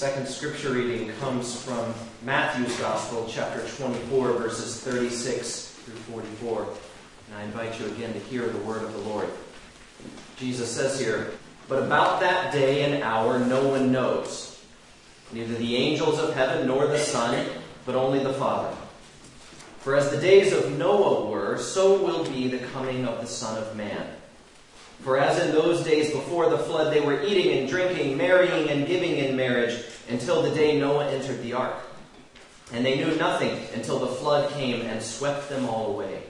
second scripture reading comes from Matthew's Gospel, chapter 24, verses 36 through 44. And I invite you again to hear the word of the Lord. Jesus says here, "But about that day and hour no one knows, neither the angels of heaven nor the Son, but only the Father. For as the days of Noah were, so will be the coming of the Son of Man. For as in those days before the flood they were eating and drinking, marrying and giving in marriage, until the day Noah entered the ark. And they knew nothing until the flood came and swept them all away.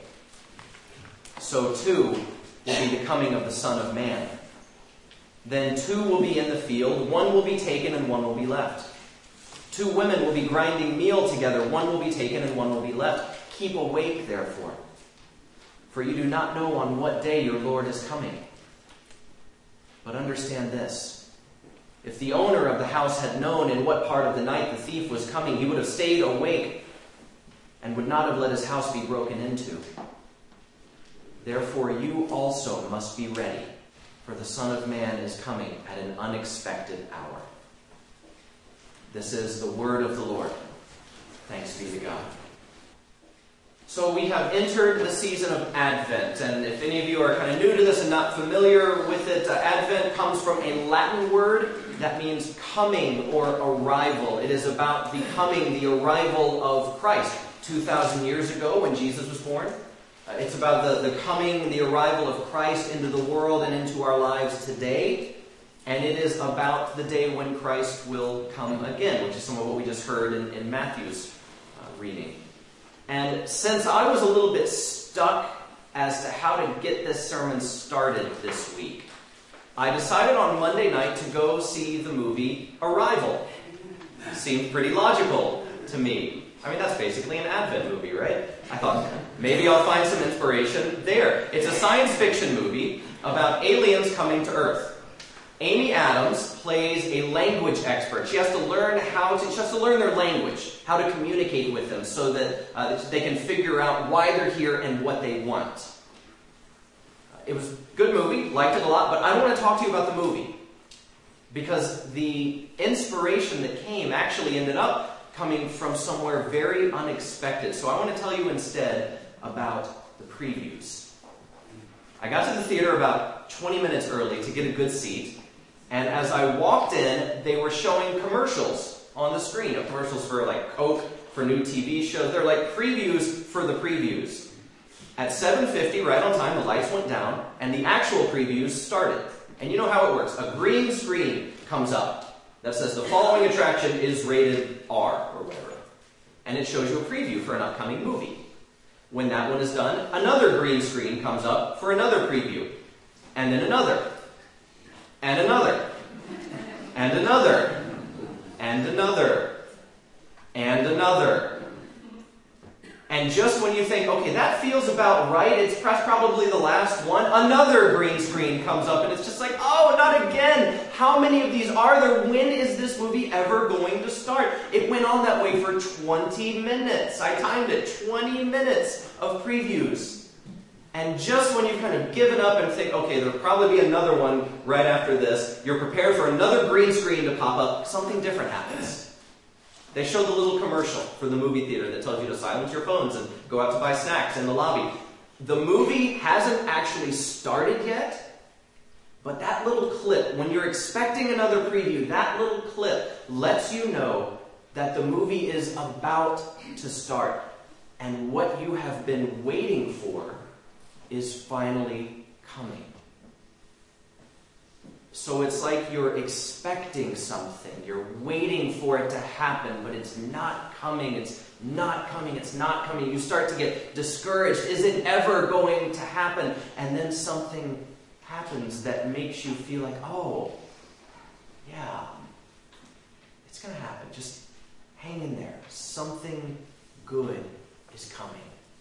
So too will be the coming of the Son of Man. Then two will be in the field, one will be taken and one will be left. Two women will be grinding meal together, one will be taken and one will be left. Keep awake, therefore, for you do not know on what day your Lord is coming. But understand this, if the owner of the house had known in what part of the night the thief was coming, he would have stayed awake and would not have let his house be broken into. Therefore you also must be ready, for the Son of Man is coming at an unexpected hour." This is the word of the Lord. Thanks be to God. So we have entered the season of Advent, and if any of you are kind of new to this and not familiar with it, Advent comes from a Latin word that means coming or arrival. It is about the coming, the arrival of Christ 2,000 years ago when Jesus was born. It's about the coming, the arrival of Christ into the world and into our lives today. And it is about the day when Christ will come again, which is some of what we just heard in Matthew's reading. And since I was a little bit stuck as to how to get this sermon started this week, I decided on Monday night to go see the movie Arrival. Seemed pretty logical to me. I mean, that's basically an Advent movie, right? I thought, maybe I'll find some inspiration there. It's a science fiction movie about aliens coming to Earth. Amy Adams plays a language expert. She has to learn their language, how to communicate with them so that they can figure out why they're here and what they want. It was a good movie, liked it a lot, but I want to talk to you about the movie. Because the inspiration that came actually ended up coming from somewhere very unexpected. So I want to tell you instead about the previews. I got to the theater about 20 minutes early to get a good seat. And as I walked in, they were showing commercials on the screen. Commercials for like Coke, for new TV shows. They're like previews for the previews. At 7:50, right on time, the lights went down, and the actual previews started. And you know how it works. A green screen comes up that says the following attraction is rated R, or whatever. And it shows you a preview for an upcoming movie. When that one is done, another green screen comes up for another preview. And then another. And another. And another. And another. And another. And just when you think, okay, that feels about right, it's probably the last one, another green screen comes up and it's just like, oh, not again. How many of these are there? When is this movie ever going to start? It went on that way for 20 minutes. I timed it, 20 minutes of previews. And just when you've kind of given up and think, okay, there'll probably be another one right after this, you're prepared for another green screen to pop up, something different happens. They show the little commercial for the movie theater that tells you to silence your phones and go out to buy snacks in the lobby. The movie hasn't actually started yet, but that little clip, when you're expecting another preview, that little clip lets you know that the movie is about to start. And what you have been waiting for is finally coming. So it's like you're expecting something. You're waiting for it to happen, but it's not coming. It's not coming. It's not coming. You start to get discouraged. Is it ever going to happen? And then something happens that makes you feel like, oh, yeah, it's going to happen. Just hang in there. Something good is coming.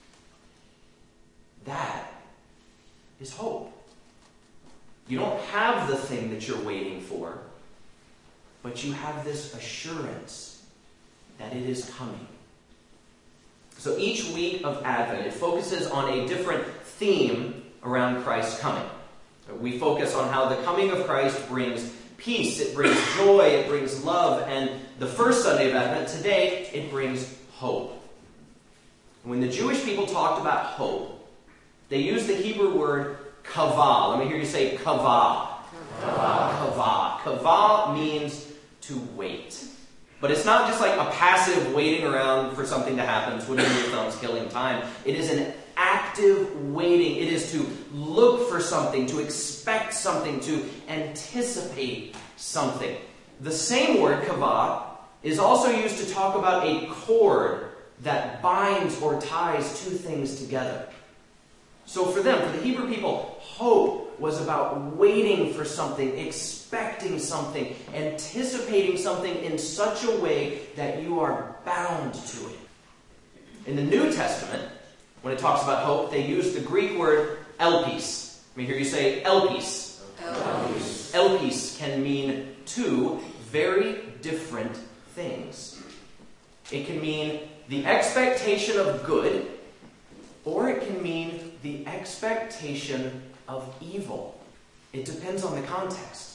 That is hope. You don't have the thing that you're waiting for, but you have this assurance that it is coming. So each week of Advent, it focuses on a different theme around Christ's coming. We focus on how the coming of Christ brings peace, it brings joy, it brings love, and the first Sunday of Advent, today, it brings hope. When the Jewish people talked about hope, they used the Hebrew word kavah. Let me hear you say kavah. Kavah. Kavah means to wait. But it's not just like a passive waiting around for something to happen, twiddling your thumbs, killing time. It is an active waiting. It is to look for something, to expect something, to anticipate something. The same word, kavah, is also used to talk about a cord that binds or ties two things together. So for them, for the Hebrew people, hope was about waiting for something, expecting something, anticipating something in such a way that you are bound to it. In the New Testament, when it talks about hope, they use the Greek word elpis. Let me hear you say elpis. Elpis. Elpis can mean two very different things. It can mean the expectation of good, or it can mean the expectation of evil. It depends on the context.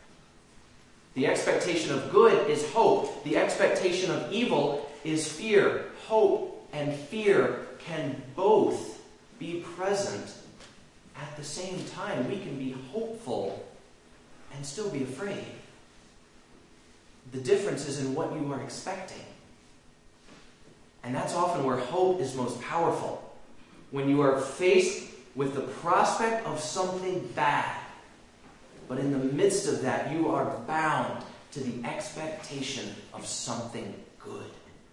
The expectation of good is hope. The expectation of evil is fear. Hope and fear can both be present at the same time. We can be hopeful and still be afraid. The difference is in what you are expecting. And that's often where hope is most powerful. When you are faced with the prospect of something bad, but in the midst of that, you are bound to the expectation of something good.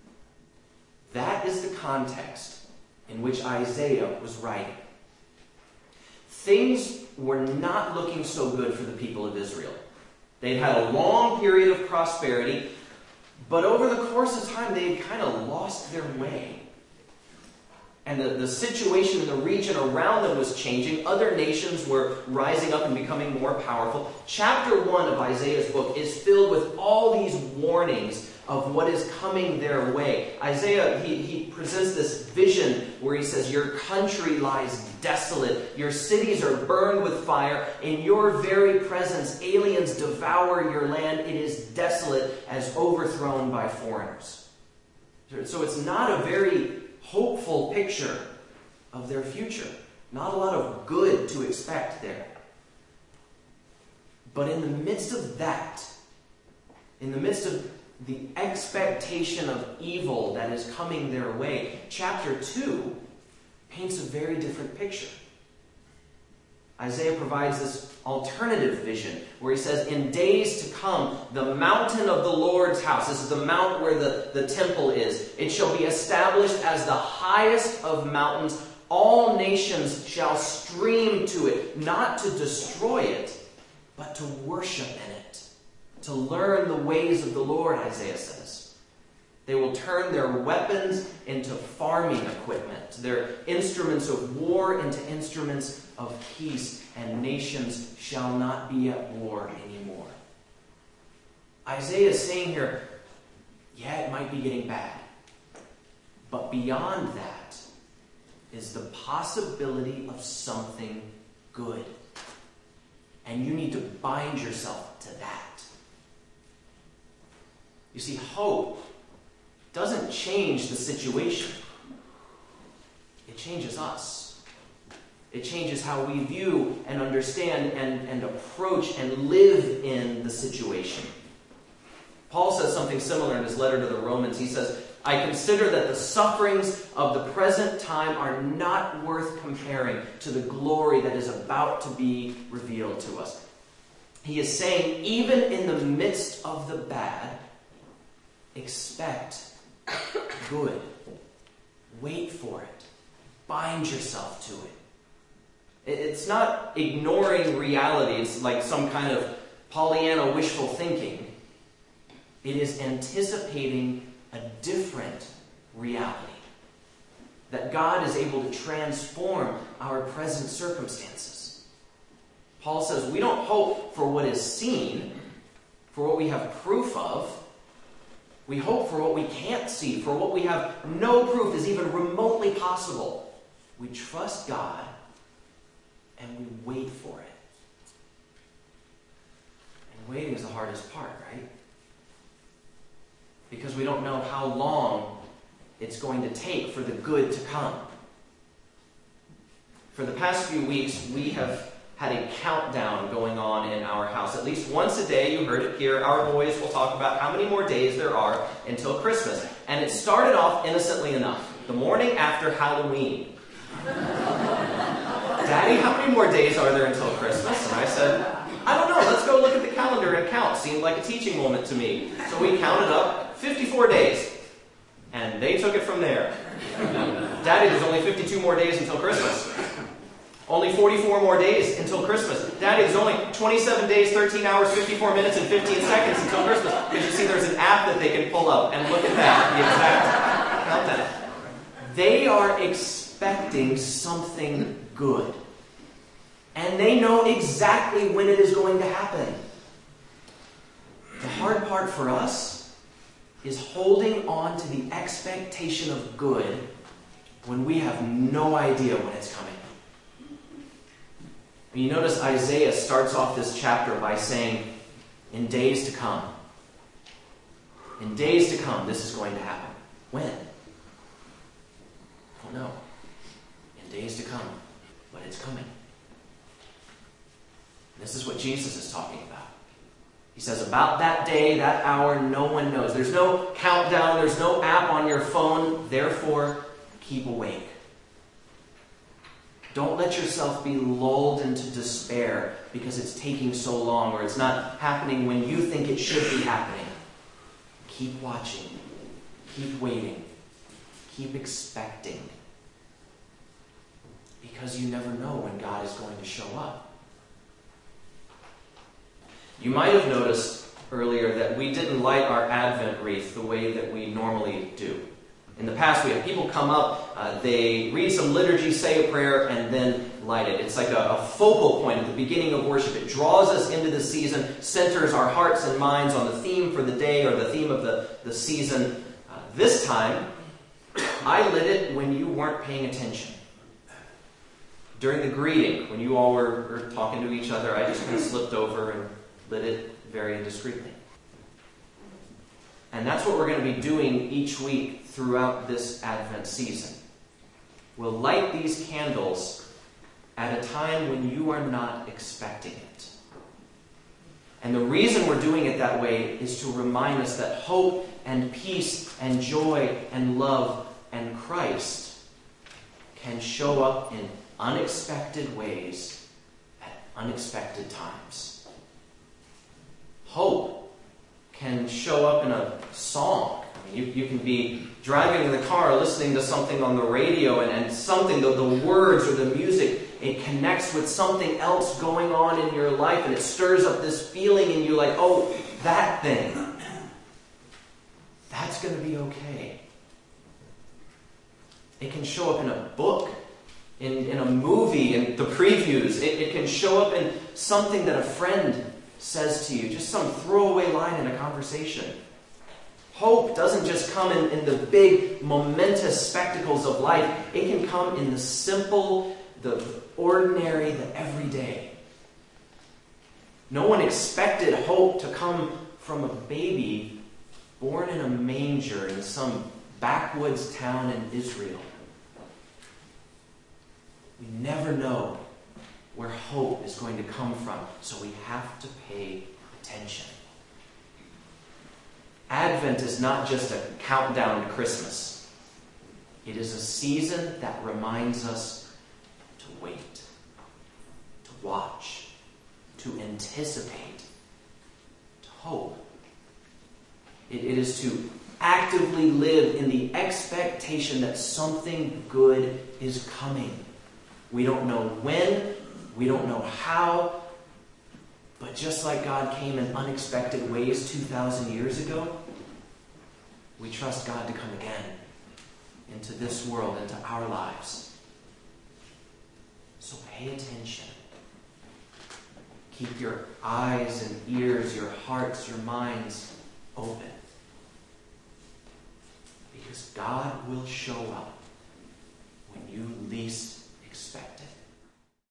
That is the context in which Isaiah was writing. Things were not looking so good for the people of Israel. They'd had a long period of prosperity, but over the course of time, they had kind of lost their way. And the situation in the region around them was changing. Other nations were rising up and becoming more powerful. Chapter 1 of Isaiah's book is filled with all these warnings of what is coming their way. Isaiah, he presents this vision where he says, your country lies desolate. Your cities are burned with fire. In your very presence, aliens devour your land. It is desolate as overthrown by foreigners. So it's not a very hopeful picture of their future. Not a lot of good to expect there. But in the midst of that, in the midst of the expectation of evil that is coming their way, chapter 2 paints a very different picture. Isaiah provides this alternative vision where he says, in days to come, the mountain of the Lord's house, this is the mount where the temple is, it shall be established as the highest of mountains. All nations shall stream to it, not to destroy it, but to worship in it, to learn the ways of the Lord, Isaiah says. They will turn their weapons into farming equipment, their instruments of war into instruments of peace, and nations shall not be at war anymore. Isaiah is saying here, yeah, it might be getting bad, but beyond that is the possibility of something good. And you need to bind yourself to that. You see, hope doesn't change the situation. It changes us. It changes how we view and understand and approach and live in the situation. Paul says something similar in his letter to the Romans. He says, I consider that the sufferings of the present time are not worth comparing to the glory that is about to be revealed to us. He is saying, even in the midst of the bad, expect good. Wait for it. Bind yourself to it. It's not ignoring reality. It's like some kind of Pollyanna wishful thinking. It is anticipating a different reality. That God is able to transform our present circumstances. Paul says we don't hope for what is seen, for what we have proof of. We hope for what we can't see, for what we have no proof is even remotely possible. We trust God and we wait for it. And waiting is the hardest part, right? Because we don't know how long it's going to take for the good to come. For the past few weeks, we have had a countdown going on in our house. At least once a day, you heard it here, our boys will talk about how many more days there are until Christmas. And it started off innocently enough. The morning after Halloween. Daddy, how many more days are there until Christmas? And I said, I don't know, let's go look at the calendar and count. Seemed like a teaching moment to me. So we counted up 54 days. And they took it from there. Daddy, there's only 52 more days until Christmas. Only 44 more days until Christmas. Daddy, there's only 27 days, 13 hours, 54 minutes, and 15 seconds until Christmas. Because you see, there's an app that they can pull up and look at that, the exact countdown. They are expecting something good. And they know exactly when it is going to happen. The hard part for us is holding on to the expectation of good when we have no idea when it's coming. You notice Isaiah starts off this chapter by saying, in days to come. In days to come, this is going to happen. When? I don't know. In days to come. But it's coming. This is what Jesus is talking about. He says, about that day, that hour, no one knows. There's no countdown. There's no app on your phone. Therefore, keep awake. Don't let yourself be lulled into despair because it's taking so long or it's not happening when you think it should be happening. Keep watching. Keep waiting. Keep expecting. Because you never know when God is going to show up. You might have noticed earlier that we didn't light our Advent wreath the way that we normally do. In the past, we have people come up, they read some liturgy, say a prayer, and then light it. It's like a focal point at the beginning of worship. It draws us into the season, centers our hearts and minds on the theme for the day or the theme of the season. This time, I lit it when you weren't paying attention. During the greeting, when you all were talking to each other, I just kind of slipped over and lit it very indiscreetly. And that's what we're going to be doing each week throughout this Advent season. We'll light these candles at a time when you are not expecting it. And the reason we're doing it that way is to remind us that hope and peace and joy and love and Christ can show up in unexpected ways at unexpected times. Hope can show up in a song. I mean, you can be driving in the car listening to something on the radio and something, the words or the music, it connects with something else going on in your life and it stirs up this feeling in you like, oh, that thing. That's going to be okay. It can show up in a book, in a movie, in the previews. It can show up in something that a friend says to you, just some throwaway line in a conversation. Hope doesn't just come in the big, momentous spectacles of life. It can come in the simple, the ordinary, the everyday. No one expected hope to come from a baby born in a manger in some backwoods town in Israel. We never know where hope is going to come from, so we have to pay attention. Advent is not just a countdown to Christmas. It is a season that reminds us to wait, to watch, to anticipate, to hope. It is to actively live in the expectation that something good is coming. We don't know when, we don't know how, but just like God came in unexpected ways 2,000 years ago, we trust God to come again into this world, into our lives. So pay attention. Keep your eyes and ears, your hearts, your minds open. Because God will show up when you least expect it.